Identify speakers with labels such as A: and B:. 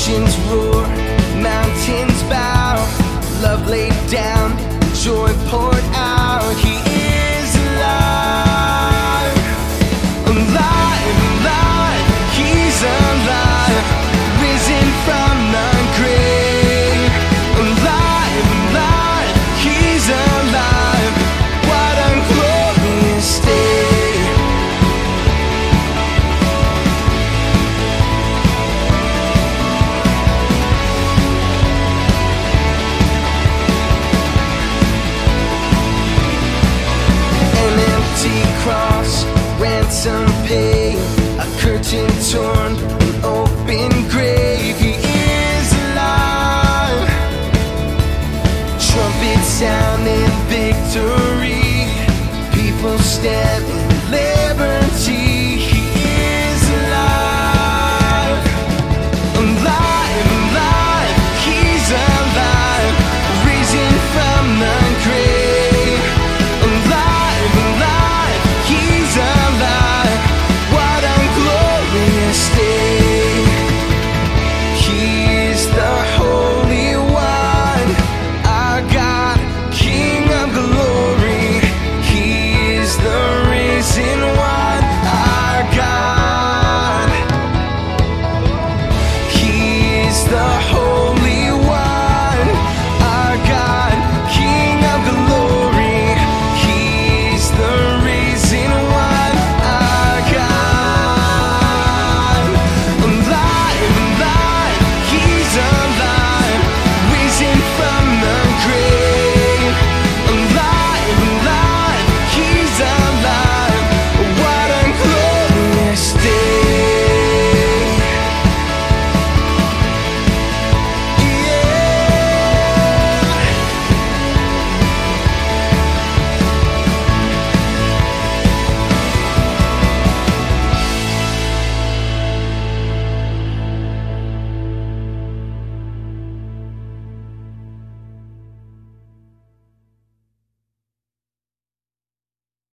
A: Oceans roar, mountains bow, love laid down, joy poured out. He is alive, alive, alive. He's alive, risen from the grave. Alive, alive. He's alive. What a glorious day. Cross, ransom paid, a curtain torn,